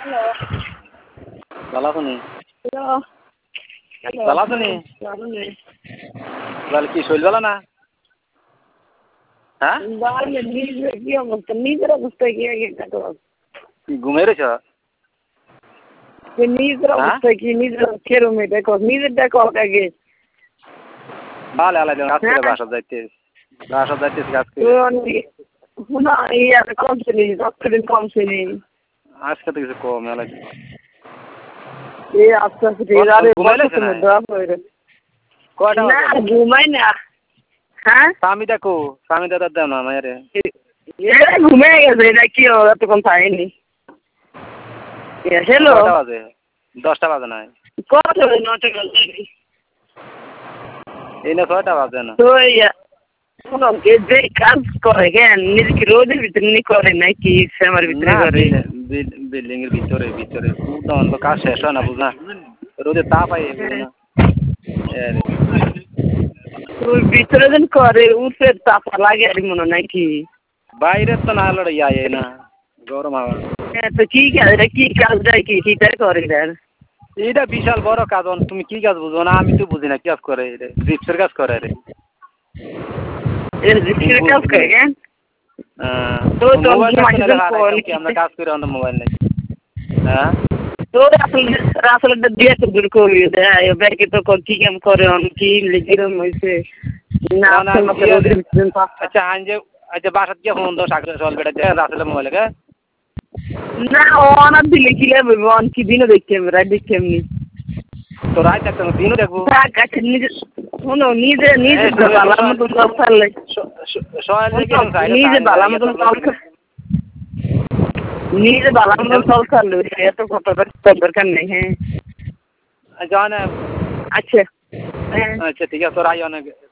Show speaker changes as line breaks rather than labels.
Hello.
ভালো আছো নি?
হ্যালো। হ্যালো।
ভালো আছো নি?
ভালো নেই।
তাহলে কি শরীর ভালো না? হ্যাঁ?
বাড়ি নিজের কি অবস্থা? নিজের অবস্থা কি আগে দেখো।
কি ঘুমিয়ে রয়েছ?
নিজের
হ্যাঁ?
অবস্থা কি নিজের কেরম দেখো নিজের দেখো আগে।
ভালো আলাদা কাজ করে বাসা যাইতে। বাসা যাইতেছি কাজ করে।
না ইয়ার কমছে নেই, রক্তদিন কমছে নেই।
আজকে তো কিছু কম আলাদা।
এই আস্তে আস্তে আরে
ঘুমাইলেছে না? কয়টা
না
বাজে?
ঘুমাই না। হ্যাঁ?
স্বামী দেখো, স্বামী দাদা দেও না মায়েরে।
ঘুমিয়ে গেছে এটা কি এতক্ষণ পাইনি। হ্যালো।
কয়টা বাজে? 10টা বাজে নাই।
কত 9টা বাজে।
এই না 6টা বাজে না।
তো শোনো যে কাজ করে কেন নিজেকে রোদের ভিতরে নি করে নাকি শ্যামার ভিতরে
না
করে?
বিল্ডিং এর ভিতরে তখন তো কাজ শেষ হয় না বুঝ না। রোদে তাপ আই বুঝ না।
ওর ভিতরে যেন করে উঠে তাপা লাগে আর মনে নাকি?
বাইরে তো না হলো ইয়ে না গরম হাওয়া।
তো কি কাজ এটা কি কাজটা কি তাই করে দেন?
এইটা বিশাল বড় কাজ তুমি কি কাজ বুঝো না আমি তো বুঝি না কি কাজ করে রে জিপসের কাজ করে রে
এর ভিতরে কাজ করে কেন? তো
মোবাইল থাকতে না
কি
আমরা কাজ করি আমাদের মোবাইল নেই হ্যাঁ
তো আসলে দিয়ে তো দূর করি দেয় ব্যাগে তো কি কাম করে কি লিখিরম হইছে না
আচ্ছা আচ্ছা বাসাত গিয়ে ফোন দাও সাগর চল বেটা দেখ আসলে মোবাইল কে
না অনার দিলে কি লাগবে অন কি দিনও দেখতে রাত দেখতে এমনি
তো রাত দেখতে দিনও দেখবো
নিজে শোনো নিজে বালার মতন চল ফেললে নিজে বালার মতন চল নিজে বালার মতন চল ফেললে এত কত দরকার নেই হ্যাঁ
জান
আচ্ছা
আচ্ছা ঠিক আছে তোর আই অনেক